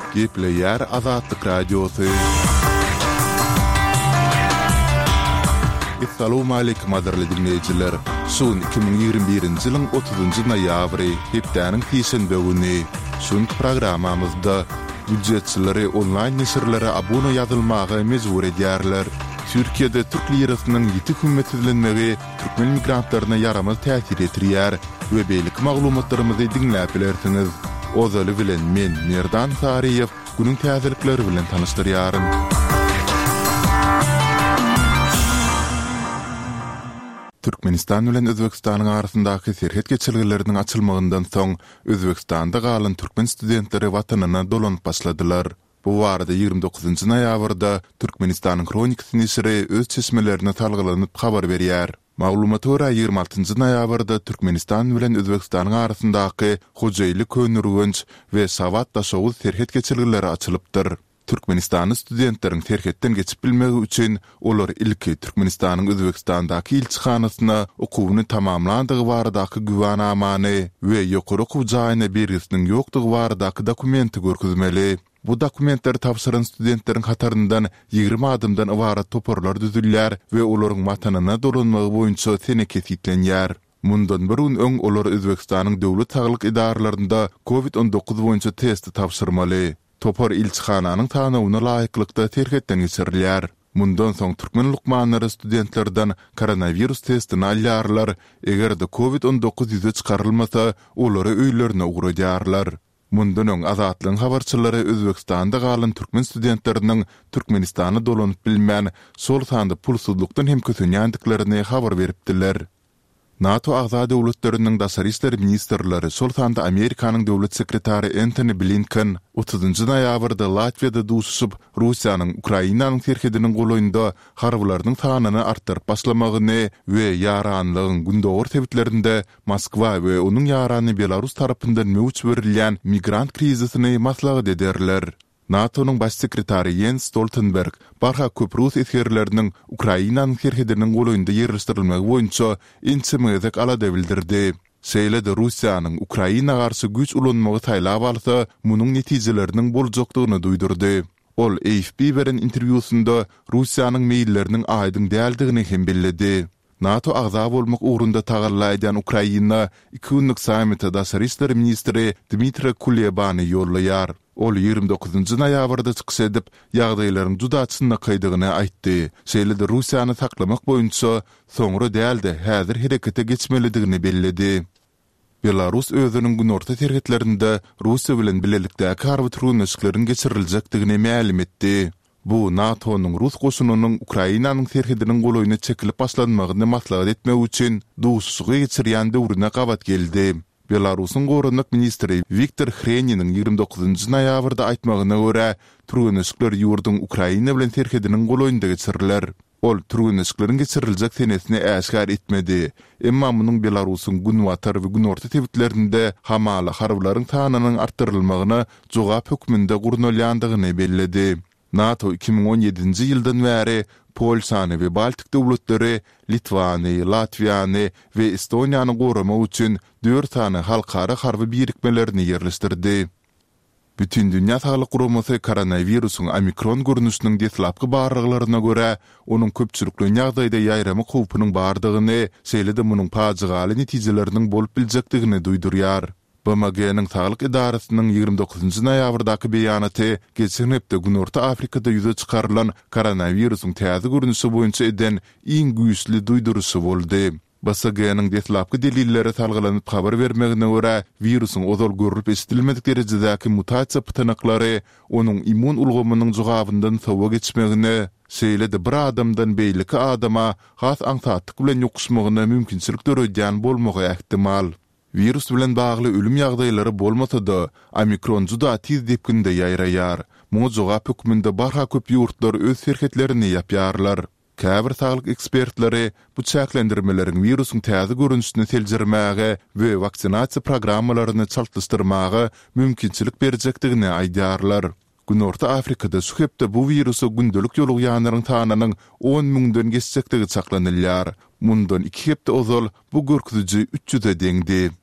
Gepleyer Azatlyk Radiosu. Assalamu alaykum aderli dinleyijiler. Şun 2021-nji ýylyň 30-njy noýabry hepdäniň peşenbe güni. Şun programamyzda büdjetçileri onlaýn neşirlere abone ýazylmagy mejbur edýärler. Türkiýede türk lirysynyň ýiti hümmetlenmegi türkmen migrantlaryna ýaramaz täsir etdirýär we beýlik maglumatlarymyzy dinläp bilersiňiz. Ozaly bilen men Merdan Sariýew günüň täzelikleri bilen tanışdyrýarym. Türkmenistan bilen Özbekistanyň arasyndaky serhet geçirgileriniň açylmagyndan soň Özbekistanda galan türkmen studentleri watanyna dolanyp başladylar. Bu warda 29-njy noýabrda Türkmenistanyň Kronik nesiri öz çeşmelerini talgylanyp habar berýär. Maglumat göre 26-njy noýabrda Türkmenistan bilen Özbekistanyň arasyndaky hojaýlyk könürgünç we sawat daşawy serhet geçirgileri açylypdyr. Türkmenistan studentleriň terhetden geçip bilmegi üçin olar ilki Türkmenistanyň Özbekistandaky ilçihanasyna okuwyny tamamlandygy baradaky güwanamany we ýokary okuw jaýyna bergisiniň ýokdugy baradaky dokumenti görkezmeli. Bu dokumentleri tapşyran studentleriň hataryndan 20 adymdan ibarat toporlar düzülýär we olaryň watanyna dolanmagy boýunça seneke ýitlenýär. Mundan birün öň olar Özbekistanyň döwlet saglyk idaralarynda COVID-19 boýunça testi tapşyrmaly. Topor ilçihananyň tanawyna laýyklykda terhetden geçirilýär. Mundan soň türkmen lukmanlary studentlerden koronavirus testini alýarlar. Egerde COVID-19 ýüze çykarylmasa, olary öýlerine ugradýarlar. Mundan öň Azatlyň habarçylary Özbekistanda galan türkmen studentleriniň Türkmenistany dolanyp bilmän sol sanda pulsuzlukdan hem kötünýändiklerini habar beripdiler. NATO agza döwletleriniň daşary işler ministrleri sol sanda Amerikanyň döwlet sekretary Antony Blinken 30-njy noýabrda Latviýada duşup Russiýanyň Ukrainanyň terhediniň golaýynda harbylarynyň sanyny artdyryp başlamagyny we ýaranlygyň gündogor tebitlerinde Moskwa we onuň ýarany Belarus tarapyndan möwç berilýän migrant krizisini maslahat ederler. NATO'nun baş sekretary Jens Stoltenberg barha köp Rus eskerleriniň Ukrainanyň terhediniň golaýynda ýerleşdirilmegi boýunça inçimezek alada bildirdi. Şeýle-de Russiýanyň Ukraina garşy güç ulanmagy taýlap alsa, munyň netijeleriniň boljakdygyny duýdurdy. Ol AFP beren interwýusunda Russiýanyň meýilleriniň aýdyň däldigini hem belledi. NATO agza bolmak ugrunda tagallaýan Ukraina 2 günlük sammitde daşary işler ministri Dmitry Kulebany ýollaýar. Ol 29-njy noýabrda çykyş edip, ýagdaýlaryň juda çynna kaýdygyny aýtdy. Şeýle-de Russiýany saklamak boýunça soňra däldi, häzir herekete geçmelidigini belledi. Belarus özüniň günorta terhetlerinde Russiýa bilen bilelikdäki harby turgunlyşyklaryň geçiriljekdigini ma'lum etdi. Bu NATO'nun Rus goşunynyň Ukrainanyň terhediniň golaýyna çekilip başlanmagyny maslahat etmek üçin duşsugy geçirýän döwrüne gabat geldi. Belarusyň gorunlyk ministri Viktor Hreniniň 29-njy noýabrda aýtmagyna görä, turgunlyşyklar ýurduň Ukraina bilen terhediniň golaýynda geçiriler. Ol turgunlyşyklaryň geçiriljek senesini äşkar etmedi. Emma munyň Belarusyň günwatar we günorta tebitlerinde hamala harbylaryň sanynyň artdyrylmagyna jogap hökmünde gurnalýandygyny belledi. NATO 2017-nji ýyldan bäri Polşany we Baltik döwletleri, Litvany, Latviýany we Estoniýany goramak üçin 4 tane halkara harby birikmelerini ýerleşdirdi. Bütün dünýä saglyk guramasy koronawirusyň omikron görnüşiniň deslapky barlyklaryna görä, onuň köpçülikli ýagdaýda ýaýrama howpunyň bardygyny, şeýle-de munyň paçygaly netijeleriniň bolup biljekdigini duýdurýar. BMG-niň saglyk idarasynyň 29-njy noýabrdaky beýanaty geçen hepde Günorta Afrikada ýüze çykarylan koronawirusyň täze görnüşi boýunça eden iň güýçli duýdurusy boldy. BMG-niň deslapky delilleri salgylanyp habar bermegine görä, wirusyň ozal görülip eşidilmedik derejedäki mutasiýa pytanaklary onuň immun ulgamynyň jogabyndan sowa geçmegine, şeýle-de bir adamdan beýleki adama has aňsatlyk bilen ýokuşmagyna mümkinçilik döredýän bolmagy ähtimal. Virus bilen bagly ölüm ýagdaýlary bolmasa-da, omikron juda tiz depkinde ýaýraýar. Muňa jogap hökmünde barha köp ýurtlar öz serhetlerini ýapýarlar. Käbir saglyk ekspertleri bu çäklendirmeleriň virusyň täze görünüşini seljirmäge we vaksinasiýa programmalaryny çaltystyrmaga mümkinçilik berjekdigini aýdýarlar. Günorta Afrikada şu hepde bu virusu gündelik ýolugýanlaryň tananyň 10 000-den geçsektigi çaklanylýar. Mundan 2 hepde ozal bu görküzüji 300-e deňdi.